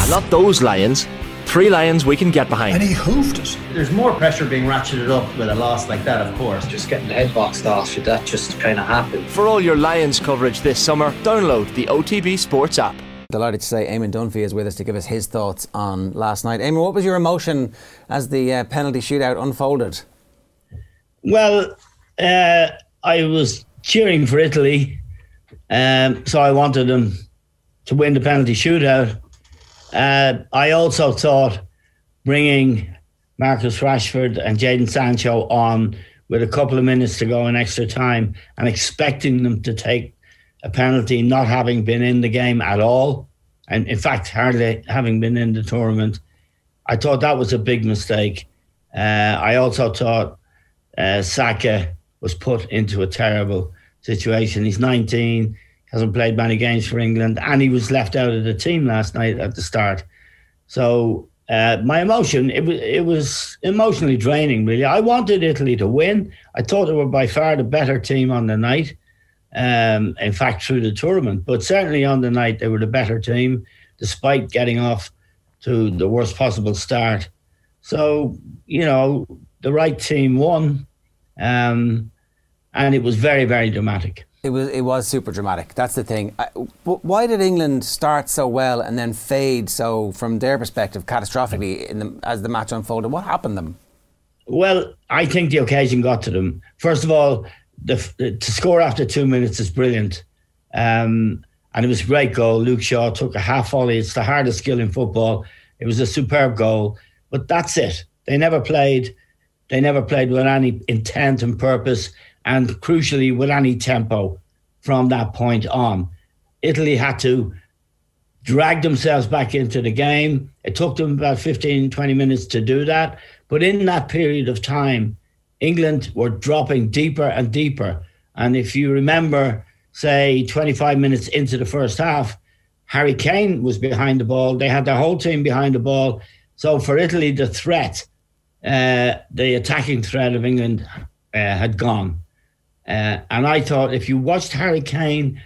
not those Lions. 3 Lions we can get behind. And he hoofed it. There's more pressure being ratcheted up with a loss like that, of course. Just getting the head boxed off, should that just kind of happen? For all your Lions coverage this summer, download the OTB Sports app. Delighted to say Eamon Dunphy is with us to give us his thoughts on last night. Eamon, what was your emotion as the penalty shootout unfolded? Well, I was cheering for Italy, so I wanted them to win the penalty shootout. I also thought bringing Marcus Rashford and Jadon Sancho on with a couple of minutes to go in extra time and expecting them to take a penalty, not having been in the game at all, and in fact hardly having been in the tournament, I thought that was a big mistake. I also thought Saka was put into a terrible situation. He's 19, hasn't played many games for England, and he was left out of the team last night at the start. So my emotion, it was emotionally draining, really. I wanted Italy to win. I thought they were by far the better team on the night. In fact, through the tournament, but certainly on the night they were the better team, despite getting off to the worst possible start. So, the right team won, and it was very, very dramatic. It was super dramatic. That's the thing. Why did England start so well and then fade so, from their perspective, catastrophically as the match unfolded? What happened to them? Well, I think the occasion got to them. First of all, to score after 2 minutes is brilliant. And it was a great goal. Luke Shaw took a half volley. It's the hardest skill in football. It was a superb goal. But that's it. They never played with any intent and purpose, and crucially with any tempo from that point on. Italy had to drag themselves back into the game. It took them about 15, 20 minutes to do that. But in that period of time, England were dropping deeper and deeper. And if you remember, say, 25 minutes into the first half, Harry Kane was behind the ball. They had their whole team behind the ball. So for Italy, the threat, the attacking threat of England had gone. And I thought if you watched Harry Kane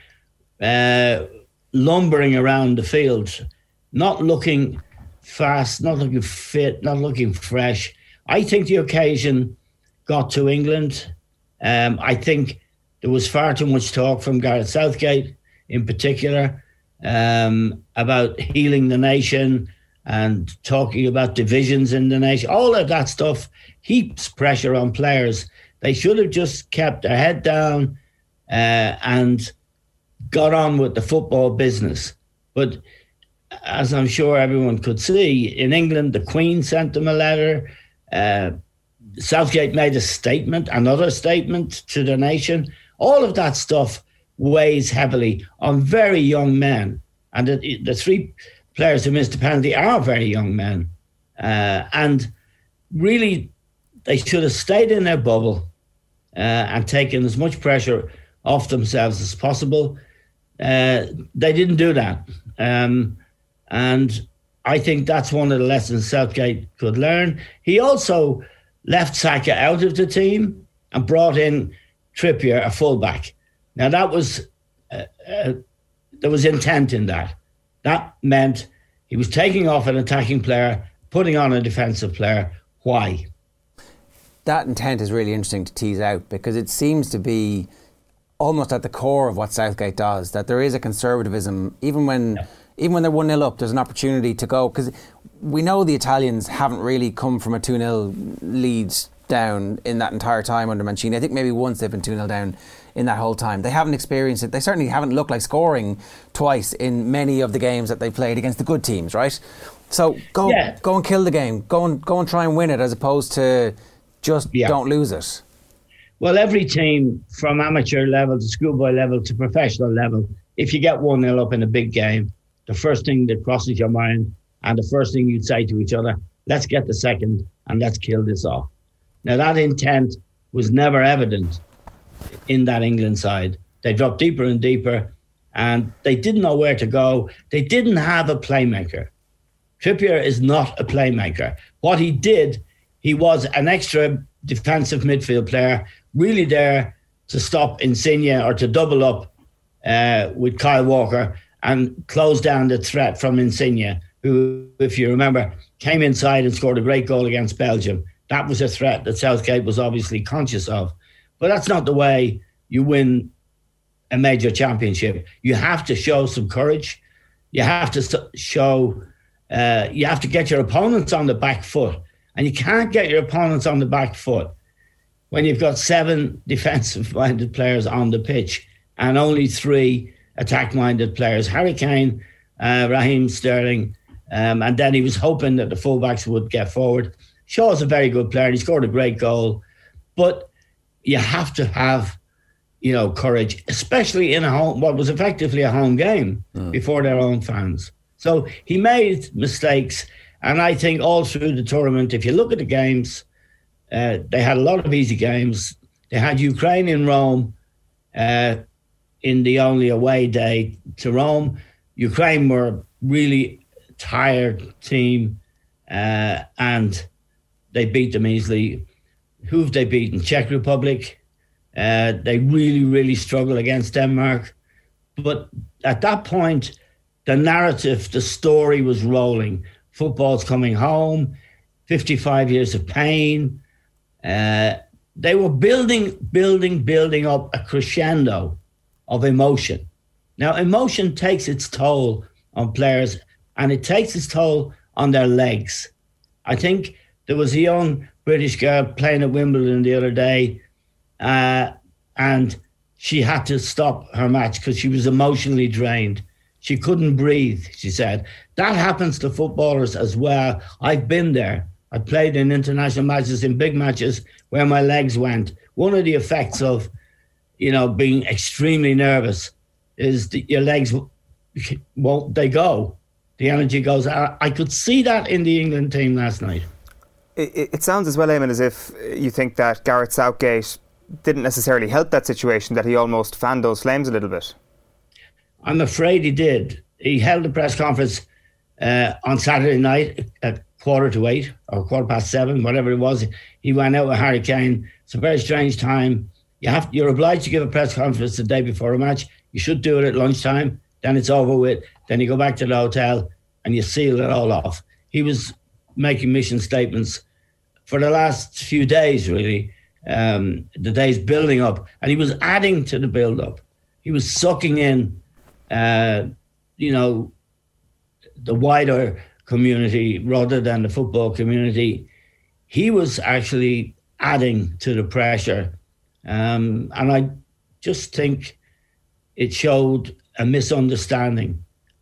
lumbering around the field, not looking fast, not looking fit, not looking fresh, I think the occasion got to England. I think there was far too much talk from Gareth Southgate in particular about healing the nation and talking about divisions in the nation. All of that stuff heaps pressure on players. They should have just kept their head down and got on with the football business. But as I'm sure everyone could see, in England, the Queen sent them a letter. Southgate made a statement, another statement to the nation. All of that stuff weighs heavily on very young men. And the 3 players who missed the penalty are very young men. And really, they should have stayed in their bubble and taken as much pressure off themselves as possible. They didn't do that. And I think that's one of the lessons Southgate could learn. He also left Saka out of the team and brought in Trippier, a fullback. Now that was there was intent in that. That meant he was taking off an attacking player, putting on a defensive player. Why? That intent is really interesting to tease out, because it seems to be almost at the core of what Southgate does, that there is a conservatism, even when they're 1-0 up, there's an opportunity to go, because we know the Italians haven't really come from a 2-0 lead down in that entire time under Mancini. I think maybe once they've been 2-0 down in that whole time. They haven't experienced it. They certainly haven't looked like scoring twice in many of the games that they played against the good teams, right? So go and kill the game. Go and try and win it, as opposed to just don't lose it. Well, every team from amateur level to schoolboy level to professional level, if you get 1-0 up in a big game, the first thing that crosses your mind and the first thing you'd say to each other, let's get the second and let's kill this off. Now, that intent was never evident in that England side. They dropped deeper and deeper and they didn't know where to go. They didn't have a playmaker. Trippier is not a playmaker. What he did, he was an extra defensive midfield player, really there to stop Insigne or to double up with Kyle Walker and close down the threat from Insigne. who, if you remember, came inside and scored a great goal against Belgium. That was a threat that Southgate was obviously conscious of. But that's not the way you win a major championship. You have to show some courage. You have to show, you have to get your opponents on the back foot. And you can't get your opponents on the back foot when you've got 7 defensive-minded players on the pitch and only 3 attack-minded players. Harry Kane, Raheem Sterling, and then he was hoping that the fullbacks would get forward. Shaw's a very good player. He scored a great goal. But you have to have, courage, especially in what was effectively a home game before their own fans. So he made mistakes. And I think all through the tournament, if you look at the games, they had a lot of easy games. They had Ukraine in Rome in the only away day to Rome. Ukraine were really tired team and they beat them easily. Who have they beaten? Czech Republic. They really, really struggled against Denmark. But at that point, the narrative, the story was rolling. Football's coming home, 55 years of pain. They were building up a crescendo of emotion. Now, emotion takes its toll on players and it takes its toll on their legs. I think there was a young British girl playing at Wimbledon the other day and she had to stop her match because she was emotionally drained. She couldn't breathe, she said. That happens to footballers as well. I've been there. I played in international matches, in big matches, where my legs went. One of the effects of, being extremely nervous is that your legs won't, they go. The energy goes out. I could see that in the England team last night. It sounds as well, Eamon, as if you think that Gareth Southgate didn't necessarily help that situation, that he almost fanned those flames a little bit. I'm afraid he did. He held a press conference on Saturday night at 7:15 or 7:15, whatever it was. He went out with Harry Kane. It's a very strange time. You're obliged to give a press conference the day before a match. You should do it at lunchtime. Then it's over with. Then you go back to the hotel and you seal it all off. He was making mission statements for the last few days, really. The days building up. And he was adding to the build-up. He was sucking in the wider community rather than the football community. He was actually adding to the pressure. And I just think it showed a misunderstanding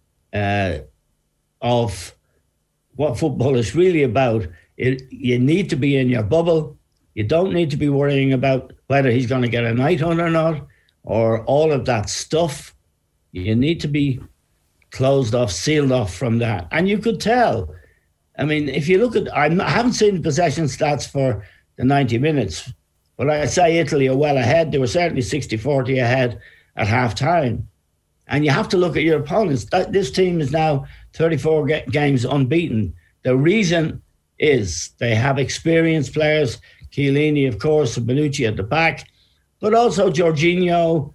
of what football is really about. You need to be in your bubble. You don't need to be worrying about whether he's going to get a knighthood or not, or all of that stuff. You need to be closed off, sealed off from that. And you could tell. I mean, if you look at, I haven't seen the possession stats for the 90 minutes, but I'd say Italy are well ahead. They were certainly 60-40 ahead at half time. And you have to look at your opponents. This team is now 34 games unbeaten. The reason is they have experienced players, Chiellini, of course, Bonucci at the back, but also Jorginho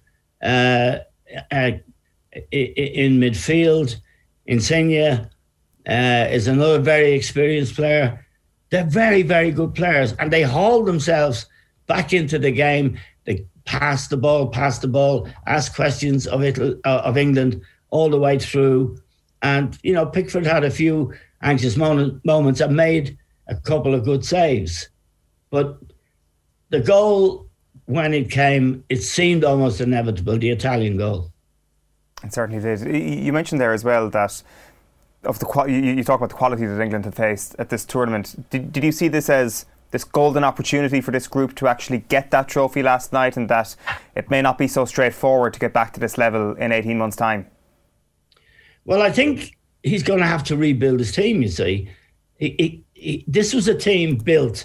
in midfield. Insigne is another very experienced player. They're very, very good players, and they haul themselves back into the game. They pass the ball, ask questions of England all the way through. And, Pickford had a few anxious moments and made a couple of good saves. But the goal, when it came, it seemed almost inevitable, the Italian goal. It certainly did. You mentioned there as well that you talk about the quality that England had faced at this tournament. Did you see this as this golden opportunity for this group to actually get that trophy last night, and that it may not be so straightforward to get back to this level in 18 months' time? Well, I think he's going to have to rebuild his team, you see. This was a team built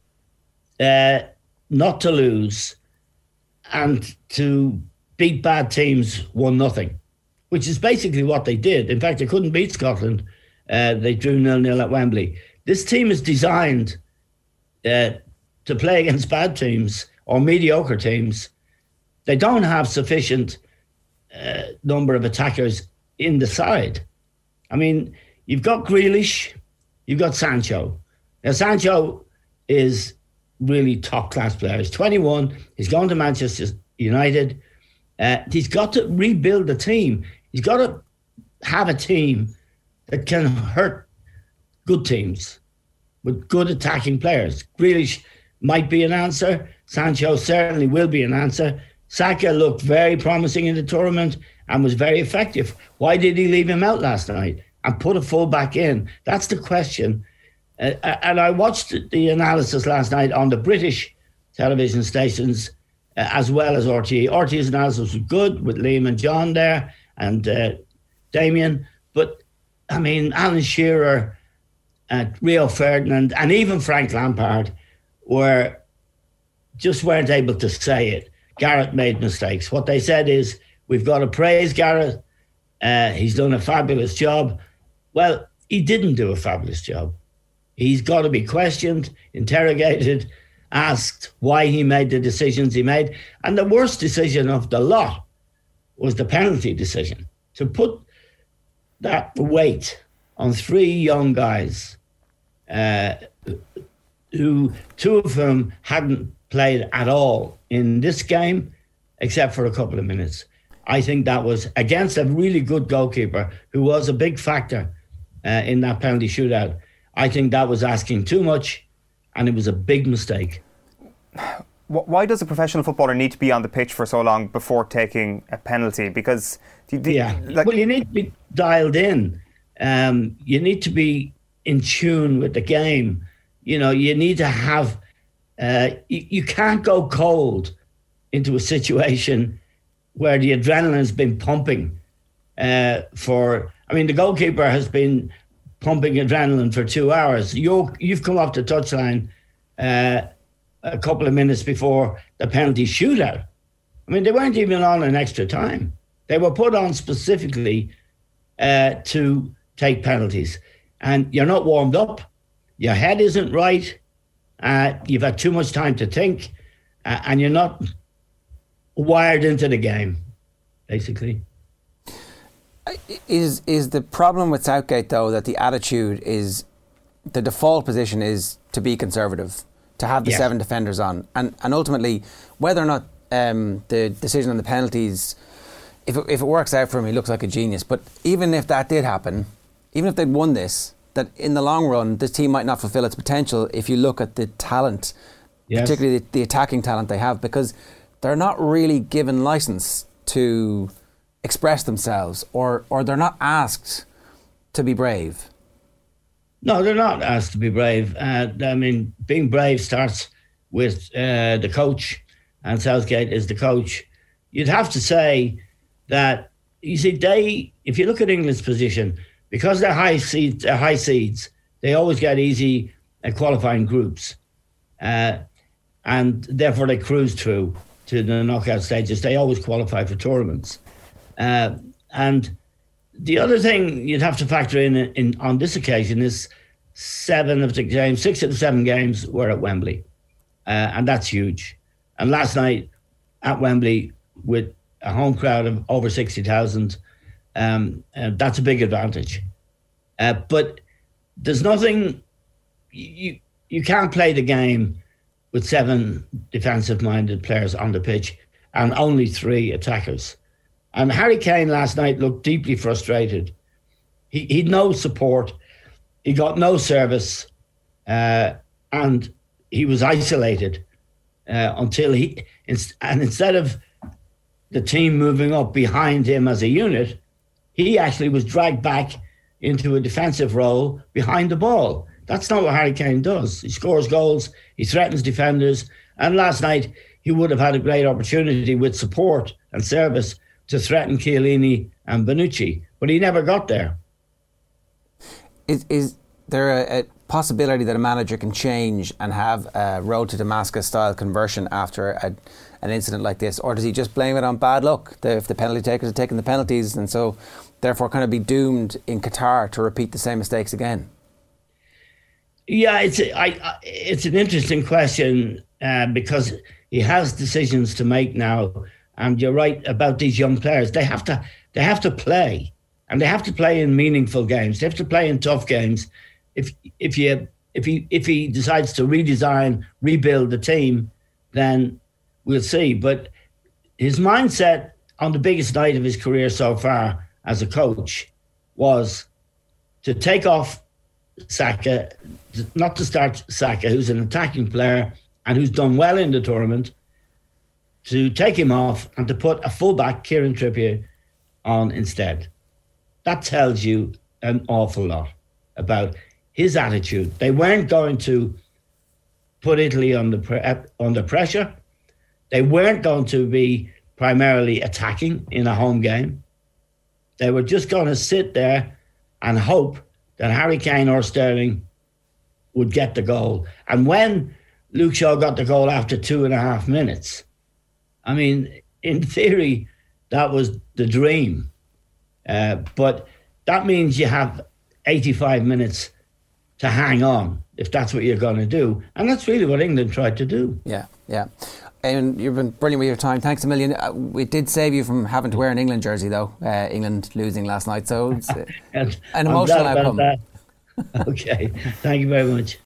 not to lose and to beat bad teams 1-0, which is basically what they did. In fact, they couldn't beat Scotland. They drew 0-0 at Wembley. This team is designed to play against bad teams or mediocre teams. They don't have sufficient number of attackers in the side. I mean, you've got Grealish, you've got Sancho. Now, Sancho is really top-class player. He's 21. He's gone to Manchester United. He's got to rebuild the team. He's got to have a team that can hurt good teams with good attacking players. Grealish might be an answer. Sancho certainly will be an answer. Saka looked very promising in the tournament and was very effective. Why did he leave him out last night and put a full-back in? That's the question. And I watched the analysis last night on the British television stations as well as RTE. RTE's analysis was good with Liam and John there and Damien. But, I mean, Alan Shearer, Rio Ferdinand and even Frank Lampard weren't able to say it. Gareth made mistakes. What they said is, we've got to praise Gareth. He's done a fabulous job. Well, he didn't do a fabulous job. He's got to be questioned, interrogated, asked why he made the decisions he made. And the worst decision of the lot was the penalty decision. To put that weight on three young guys, who two of whom hadn't played at all in this game, except for a couple of minutes. I think that was against a really good goalkeeper who was a big factor in that penalty shootout. I think that was asking too much, and it was a big mistake. Why does a professional footballer need to be on the pitch for so long before taking a penalty? Because you need to be dialed in. You need to be in tune with the game. You know, you need to have. You can't go cold into a situation where the adrenaline has been pumping. The goalkeeper has been pumping adrenaline for 2 hours. You've come off the touchline a couple of minutes before the penalty shootout. I mean, they weren't even on an extra time. They were put on specifically to take penalties. And you're not warmed up. Your head isn't right. You've had too much time to think. And you're not wired into the game, basically. Is the problem with Southgate, though, that the attitude is, the default position is to be conservative, to have the seven defenders on, and ultimately, whether or not the decision on the penalties, if it works out for him, he looks like a genius. But even if that did happen, even if they'd won this, that in the long run, this team might not fulfil its potential if you look at the talent, particularly the attacking talent they have, because they're not really given license to express themselves, or they're not asked to be brave. No, they're not asked to be brave. Being brave starts with the coach, and Southgate is the coach. You'd have to say that, you see, if you look at England's position, because they're high seeds, they always get easy qualifying groups, and therefore they cruise through to the knockout stages. They always qualify for tournaments. And the other thing you'd have to factor in on this occasion is 6 of the 7 games were at Wembley. And that's huge. And last night at Wembley with a home crowd of over 60,000, that's a big advantage. But there's nothing, you can't play the game with 7 defensive-minded players on the pitch and only 3 attackers. And Harry Kane last night looked deeply frustrated. He'd no support. He got no service. And he was isolated until instead of the team moving up behind him as a unit, he actually was dragged back into a defensive role behind the ball. That's not what Harry Kane does. He scores goals. He threatens defenders. And last night, he would have had a great opportunity with support and service to threaten Chiellini and Bonucci, but he never got there. Is there a possibility that a manager can change and have a road to Damascus style conversion after an incident like this, or does he just blame it on bad luck? If the penalty takers are taking the penalties, and so therefore kind of be doomed in Qatar to repeat the same mistakes again? Yeah, it's an interesting question because he has decisions to make now. And you're right about these young players. They have to play. and they have to play in meaningful games. They have to play in tough games. If he decides to rebuild the team, then we'll see. But his mindset on the biggest night of his career so far as a coach was to take off Saka, not to start Saka, who's an attacking player and who's done well in the tournament, to take him off and to put a fullback, Kieran Trippier, on instead. That tells you an awful lot about his attitude. They weren't going to put Italy under pressure. They weren't going to be primarily attacking in a home game. They were just going to sit there and hope that Harry Kane or Sterling would get the goal. And when Luke Shaw got the goal after 2.5 minutes, I mean, in theory, that was the dream. But that means you have 85 minutes to hang on if that's what you're going to do. And that's really what England tried to do. Yeah. And you've been brilliant with your time. Thanks a million. We did save you from having to wear an England jersey, though. England losing last night. So it's an emotional outcome. Okay. Thank you very much.